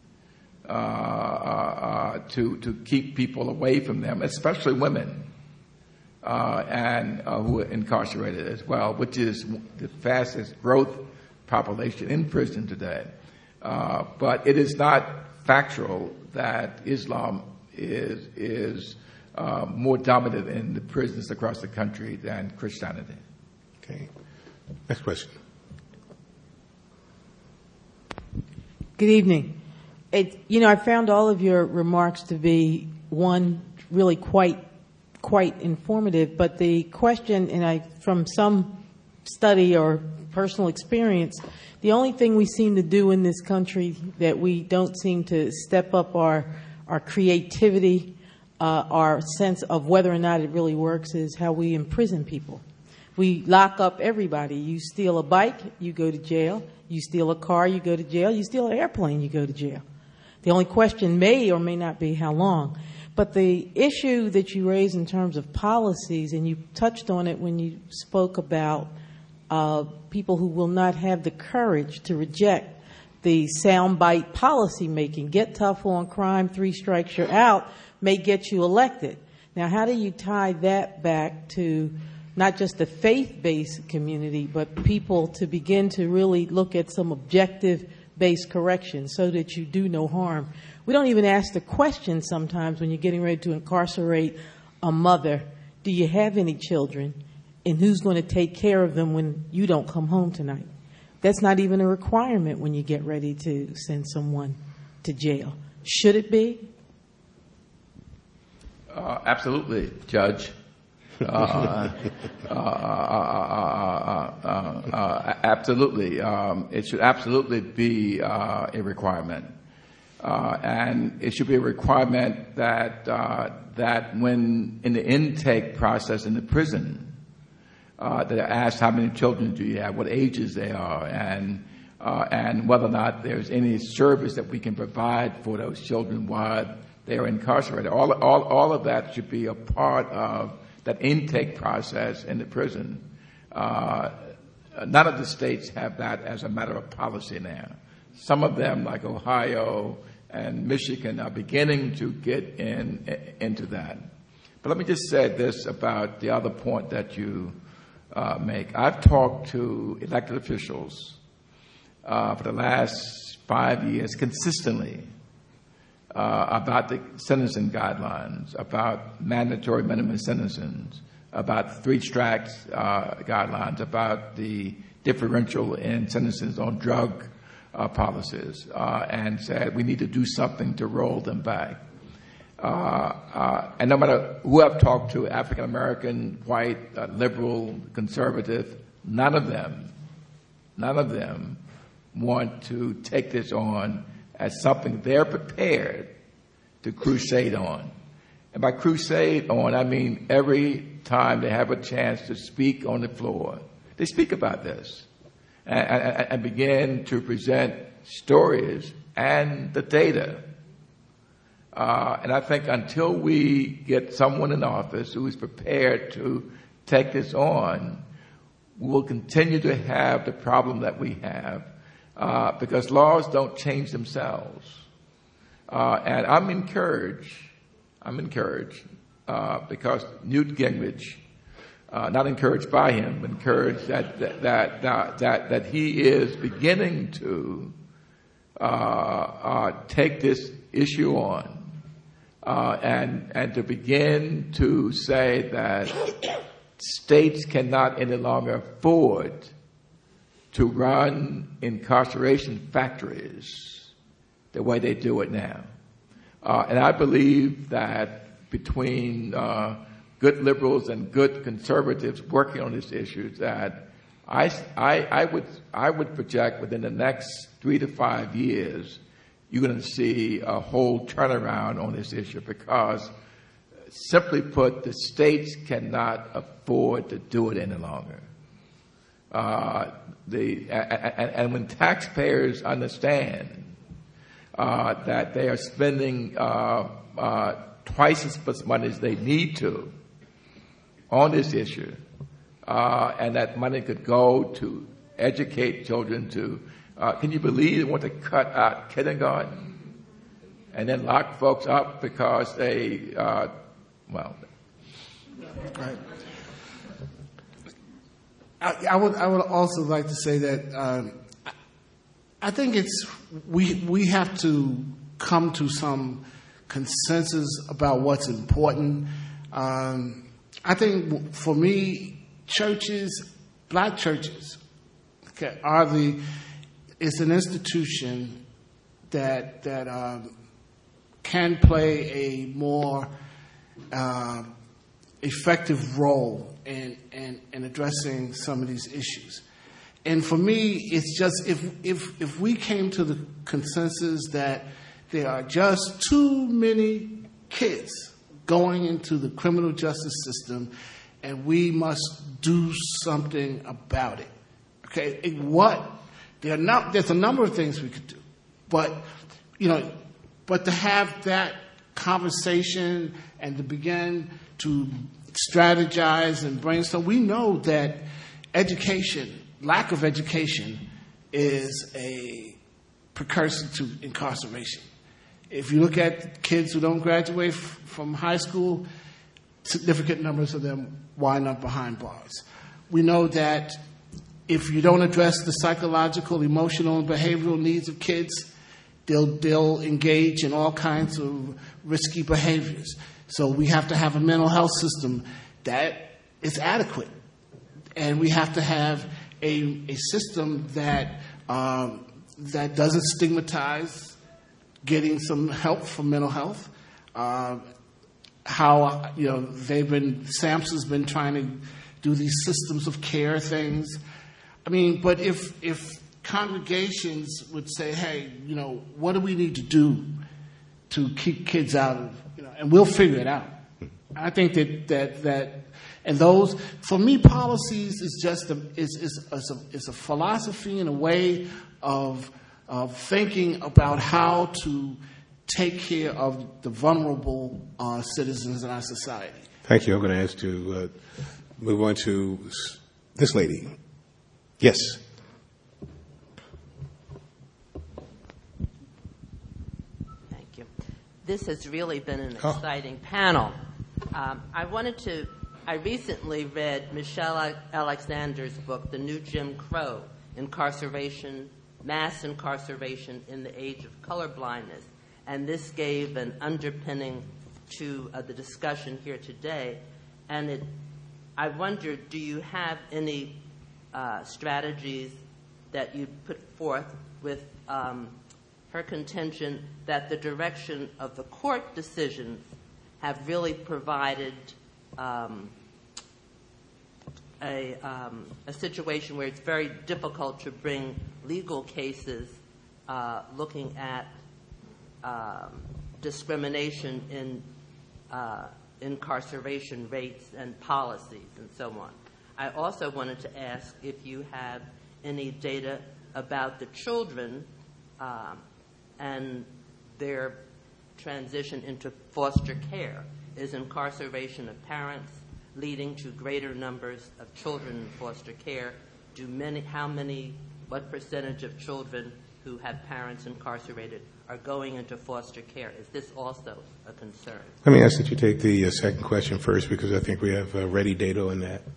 to keep people away from them, especially women, and who are incarcerated as well, which is the fastest growth population in prison today. But it is not factual that Islam is more dominant in the prisons across the country than Christianity. Okay. Next question. Good evening. I found all of your remarks to be, one, really quite informative, but the question, and from some study or personal experience, the only thing we seem to do in this country that we don't seem to step up our creativity, our sense of whether or not it really works, is how we imprison people. We lock up everybody. You steal a bike, you go to jail. You steal a car, you go to jail. You steal an airplane, you go to jail. The only question may or may not be how long. But the issue that you raise in terms of policies, and you touched on it when you spoke about people who will not have the courage to reject the soundbite policy making, get tough on crime, 3 strikes you're out, may get you elected. Now, how do you tie that back to not just the faith-based community, but people to begin to really look at some objective-based correction so that you do no harm? We don't even ask the question sometimes when you're getting ready to incarcerate a mother, do you have any children, and who's going to take care of them when you don't come home tonight? That's not even a requirement when you get ready to send someone to jail. Should it be? Absolutely, Judge. Absolutely. It should absolutely be a requirement. And it should be a requirement that when in the intake process in the prison, that are asked how many children do you have, what ages they are, and whether or not there's any service that we can provide for those children while they are incarcerated. All of that should be a part of that intake process in the prison. None of the states have that as a matter of policy now. Some of them, like Ohio and Michigan, are beginning to get into that. But let me just say this about the other point that you make. I've talked to elected officials for the last 5 years consistently about the sentencing guidelines, about mandatory minimum sentences, about 3 strikes guidelines, about the differential in sentences on drug policies, and said we need to do something to roll them back. And no matter who I've talked to, African American, white, liberal, conservative, none of them want to take this on as something they're prepared to crusade on. And by crusade on, I mean every time they have a chance to speak on the floor, they speak about this and begin to present stories and the data. And I think until we get someone in office who is prepared to take this on, we will continue to have the problem that we have. Because laws don't change themselves. And I'm encouraged because Newt Gingrich, not encouraged by him, but encouraged that he is beginning to take this issue on and to begin to say that states cannot any longer afford to run incarceration factories the way they do it now. And I believe that between good liberals and good conservatives working on this issue, that I would project within the next 3 to 5 years, you're going to see a whole turnaround on this issue because, simply put, the states cannot afford to do it any longer. And when taxpayers understand that they are spending twice as much money as they need to on this issue, and that money could go to educate children to, can you believe they want to cut out kindergarten and then lock folks up because they, well. Right. I would also like to say that I think we have to come to some consensus about what's important. I think for me, churches, black churches, it's an institution can play a more effective role in addressing some of these issues. And for me, it's just if we came to the consensus that there are just too many kids going into the criminal justice system, and we must do something about it. Okay, there's a number of things we could do, but to have that conversation and to begin to strategize and brainstorm, we know that lack of education is a precursor to incarceration. If you look at kids who don't graduate from high school, significant numbers of them wind up behind bars. We know that if you don't address the psychological, emotional, and behavioral needs of kids, they'll engage in all kinds of risky behaviors. So we have to have a mental health system that is adequate. And we have to have a system that doesn't stigmatize getting some help for mental health. SAMHSA's been trying to do these systems of care things. I mean, but if congregations would say, hey, what do we need to do to keep kids out of, and we'll figure it out. I think that and those, for me, policies is just a philosophy and a way of thinking about how to take care of the vulnerable citizens in our society. Thank you. I'm going to ask to move on to this lady. Yes. Thank you. This has really been an exciting panel. I recently read Michelle Alexander's book, The New Jim Crow, Incarceration, Mass Incarceration in the Age of Colorblindness. And this gave an underpinning to the discussion here today. And I wondered, do you have any strategies that you put forth with her contention that the direction of the court decisions have really provided a situation where it's very difficult to bring legal cases looking at discrimination in incarceration rates and policies and so on. I also wanted to ask if you have any data about the children and their transition into foster care. Is incarceration of parents leading to greater numbers of children in foster care? What percentage of children who have parents incarcerated are going into foster care? Is this also a concern? Let me ask that you take the second question first, because I think we have ready data on that.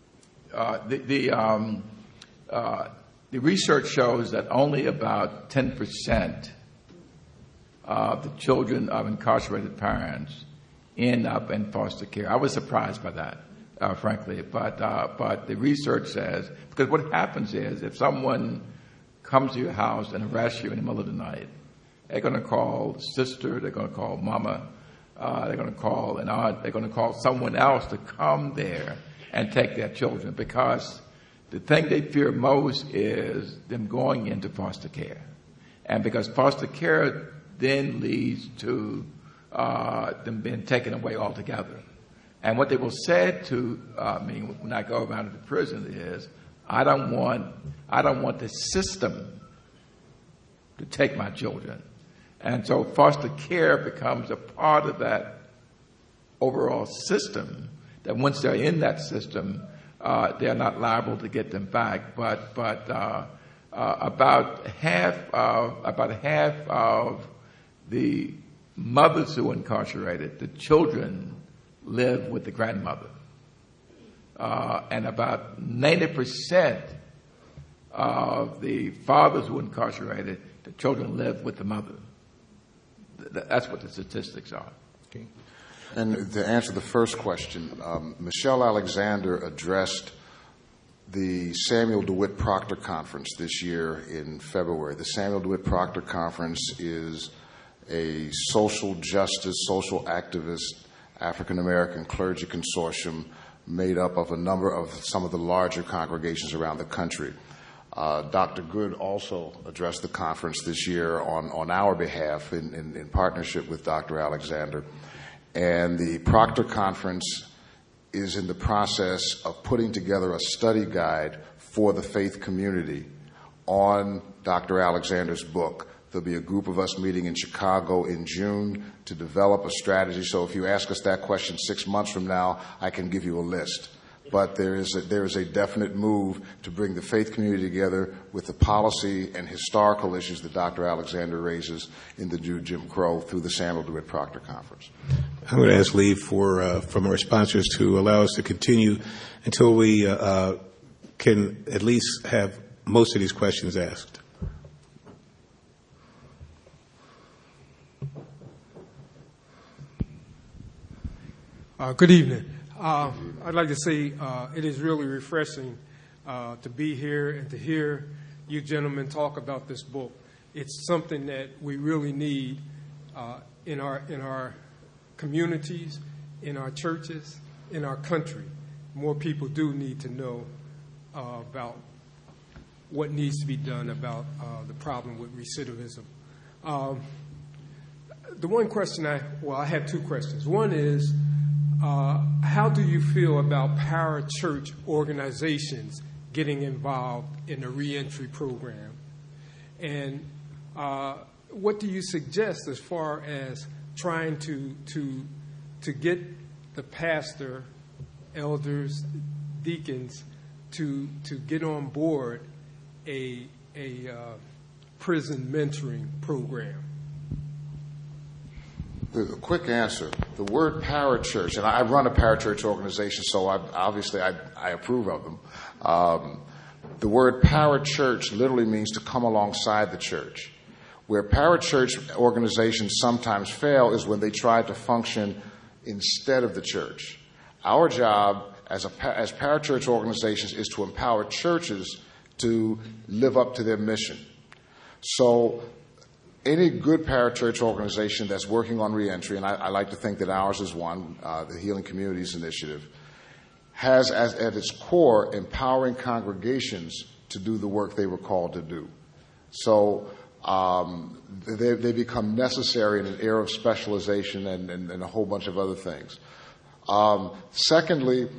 The research shows that only about 10% of the children of incarcerated parents end up in foster care. I was surprised by that, frankly. But the research says, because what happens is if someone comes to your house and arrests you in the middle of the night, they're going to call sister, they're going to call mama, they're going to call an aunt, they're going to call someone else to come there and take their children, because the thing they fear most is them going into foster care. And because foster care then leads to them being taken away altogether. And what they will say to me when I go around to the prison is, I don't want the system to take my children. And so foster care becomes a part of that overall system, that once they're in that system, they're not liable to get them back. But about half of the mothers who are incarcerated, the children live with the grandmother. And about 90% of the fathers who are incarcerated, the children live with the mother. That's what the statistics are. Okay. And to answer the first question, Michelle Alexander addressed the Samuel DeWitt Proctor Conference this year in February. The Samuel DeWitt Proctor Conference is a social justice, social activist, African-American clergy consortium made up of a number of some of the larger congregations around the country. Dr. Good also addressed the conference this year on our behalf in partnership with Dr. Alexander. And the Proctor Conference is in the process of putting together a study guide for the faith community on Dr. Alexander's book. There'll be a group of us meeting in Chicago in June to develop a strategy. So if you ask us that question 6 months from now, I can give you a list. But there is a definite move to bring the faith community together with the policy and historical issues that Dr. Alexander raises in the new Jim Crow through the Samuel DeWitt Proctor Conference. I'm going to ask Lee from our sponsors to allow us to continue until we can at least have most of these questions asked. Good evening. I'd like to say it is really refreshing to be here and to hear you gentlemen talk about this book. It's something that we really need in our communities, in our churches, in our country. More people do need to know about what needs to be done about the problem with recidivism. The one question I have two questions. One is, how do you feel about parachurch organizations getting involved in the reentry program? And what do you suggest as far as trying to get the pastor, elders, deacons to get on board a prison mentoring program? The quick answer, the word parachurch, and I run a parachurch organization, so obviously I approve of them. The word parachurch literally means to come alongside the church. Where parachurch organizations sometimes fail is when they try to function instead of the church. Our job as parachurch organizations is to empower churches to live up to their mission. So any good parachurch organization that's working on reentry, and I like to think that ours is one, the Healing Communities Initiative, has at its core empowering congregations to do the work they were called to do. So they become necessary in an era of specialization and a whole bunch of other things. Secondly,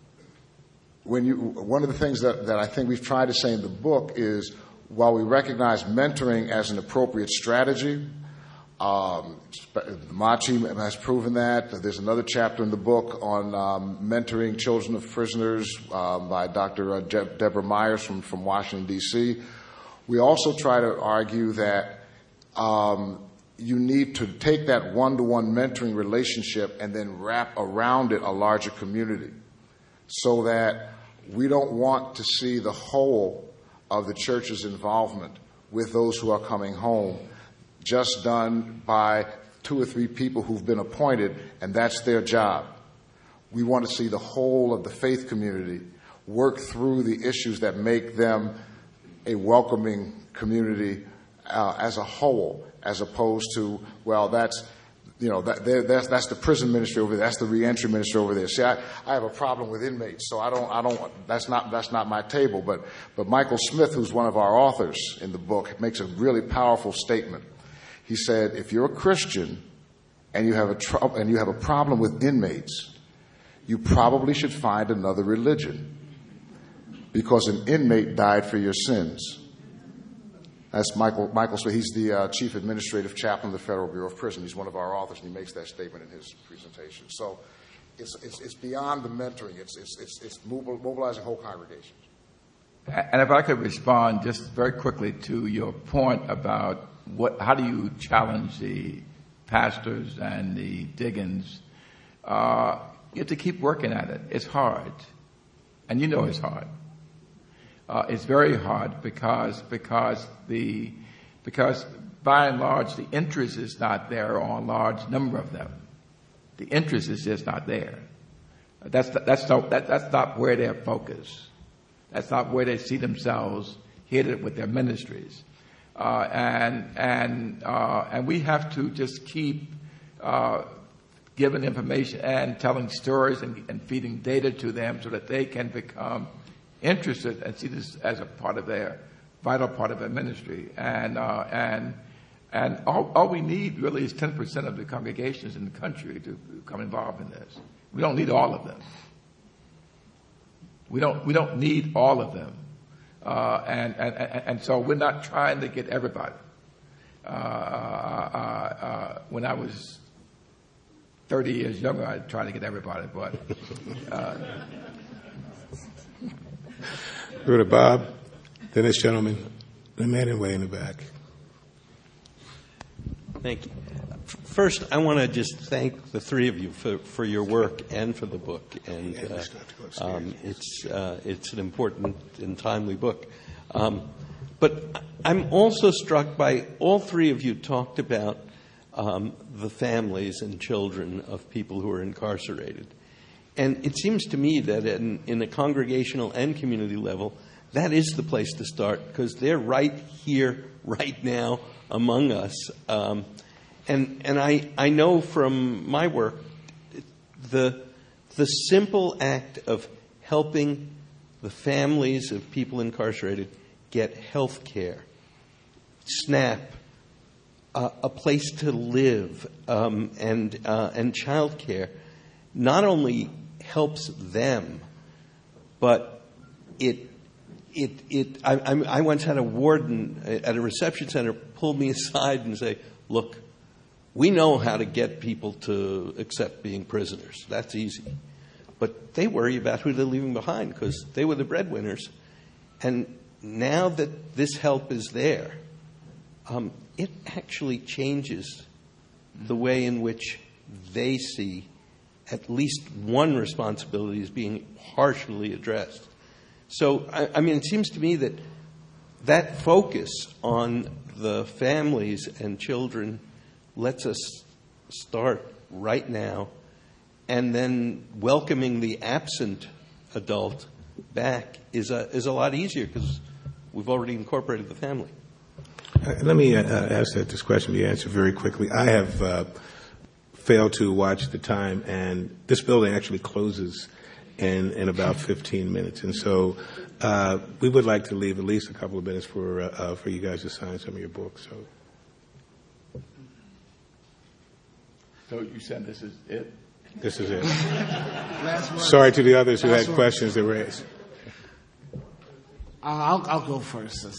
one of the things that I think we've tried to say in the book is, while we recognize mentoring as an appropriate strategy, Machi has proven that. There's another chapter in the book on mentoring children of prisoners by Dr. Deborah Myers from Washington, D.C. We also try to argue that you need to take that one-to-one mentoring relationship and then wrap around it a larger community, so that we don't want to see the whole of the church's involvement with those who are coming home just done by 2 or 3 people who've been appointed, and that's their job. We want to see the whole of the faith community work through the issues that make them a welcoming community as a whole, as opposed to, well, that's the prison ministry over there, that's the reentry ministry over there. See, I have a problem with inmates, so that's not my table. But Michael Smith, who's one of our authors in the book, makes a really powerful statement. He said, if you're a Christian and you have a problem with inmates, you probably should find another religion, because an inmate died for your sins. That's Michael Smith. He's the chief administrative chaplain of the Federal Bureau of Prisons. He's one of our authors, and he makes that statement in his presentation. So it's beyond the mentoring. It's mobilizing whole congregations. And if I could respond just very quickly to your point about how do you challenge the pastors and the deacons? You have to keep working at it. It's hard, and you know it's hard. It's very hard because by and large the interest is not there on a large number of them. The interest is just not there. That's not where they're focused. That's not where they see themselves headed with their ministries. And we have to just keep giving information and telling stories and feeding data to them so that they can become interested and see this as a part of their vital part of their ministry. And all we need really is 10% of the congregations in the country to become involved in this. We don't need all of them. We don't need all of them. And so we're not trying to get everybody. When I was 30 years younger, I tried to get everybody, but. Go to Bob, then this gentleman, the man in way in the back. Thank you. First, I want to just thank the three of you for your work and for the book. And it's an important and timely book. But I'm also struck by all three of you talked about the families and children of people who are incarcerated. And it seems to me that in a congregational and community level, that is the place to start, because they're right here, right now, among us. And I know from my work, the simple act of helping the families of people incarcerated get health care, SNAP, a place to live, and child care, not only helps them, but I once had a warden at a reception center pull me aside and say, look, we know how to get people to accept being prisoners. That's easy. But they worry about who they're leaving behind because they were the breadwinners. And now that this help is there, it actually changes the way in which they see at least one responsibility as being partially addressed. So, I mean, it seems to me that focus on the families and children lets us start right now, and then welcoming the absent adult back is a lot easier because we've already incorporated the family. Let me ask this question to be answered very quickly. I have failed to watch the time, and this building actually closes in about 15 minutes. And so we would like to leave at least a couple of minutes for you guys to sign some of your books. So you said this is it? This is it. Sorry to the others who had questions to raise. I'll go first.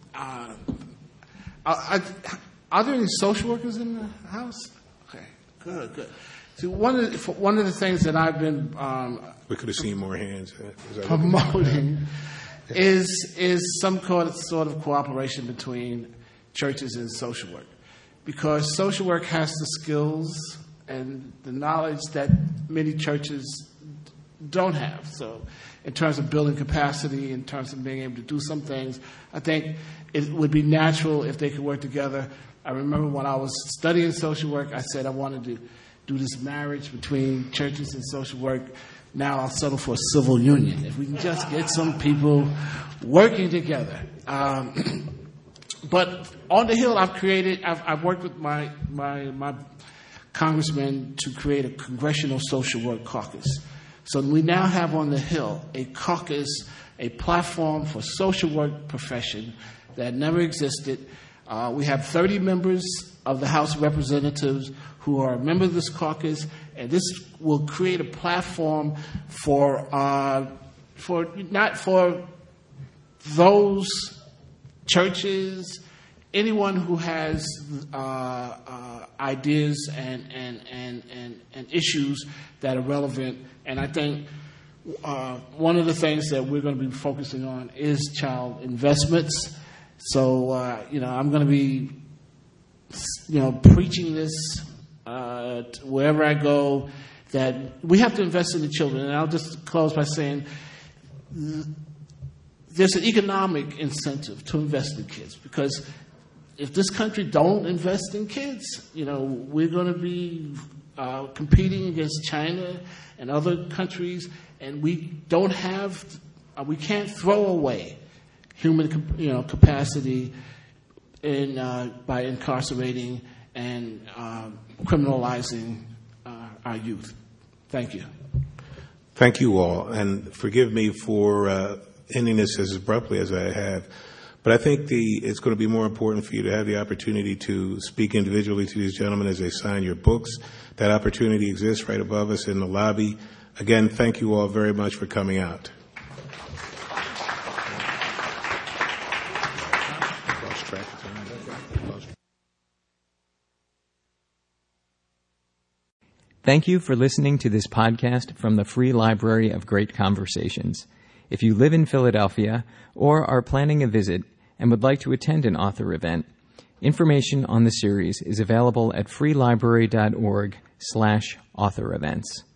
Are there any social workers in the house? Okay, good. So one of the things that I've been we could have seen more hands promoting is some sort of cooperation between churches and social work, because social work has the skills and the knowledge that many churches don't have. So in terms of building capacity, in terms of being able to do some things, I think it would be natural if they could work together. I remember when I was studying social work, I said I wanted to do this marriage between churches and social work. Now I'll settle for a civil union. If we can just get some people working together. But on the Hill, I've worked with my congressman to create a congressional social work caucus. So we now have on the Hill a caucus, a platform for social work profession that never existed. We have 30 members of the House of Representatives who are members of this caucus, and this will create a platform for those churches, anyone who has ideas and issues that are relevant. And I think one of the things that we're going to be focusing on is child investments. So, I'm going to be, preaching this wherever I go, that we have to invest in the children. And I'll just close by saying there's an economic incentive to invest in kids, because if this country don't invest in kids, we're going to be competing against China and other countries, and we don't have we can't throw away human capacity by incarcerating and criminalizing our youth. Thank you. Thank you all, and forgive me for ending this as abruptly as I have. But I think it's going to be more important for you to have the opportunity to speak individually to these gentlemen as they sign your books. That opportunity exists right above us in the lobby. Again, thank you all very much for coming out. Thank you for listening to this podcast from the Free Library of Great Conversations. If you live in Philadelphia or are planning a visit and would like to attend an author event, information on the series is available at freelibrary.org/author events.